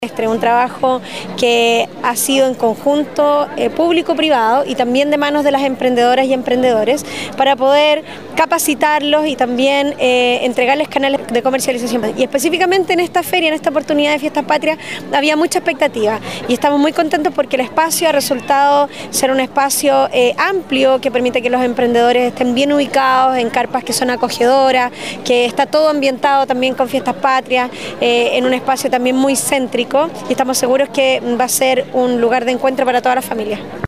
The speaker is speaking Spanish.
Un trabajo que ha sido en conjunto público-privado y también de manos de las emprendedoras y emprendedores para poder capacitarlos y también entregarles canales de comercialización. Y específicamente en esta feria, en esta oportunidad de Fiestas Patrias, había mucha expectativa y estamos muy contentos porque el espacio ha resultado ser un espacio amplio que permite que los emprendedores estén bien ubicados en carpas que son acogedoras, que está todo ambientado también con Fiestas Patrias, en un espacio también muy céntrico. Y estamos seguros que va a ser un lugar de encuentro para toda la familia.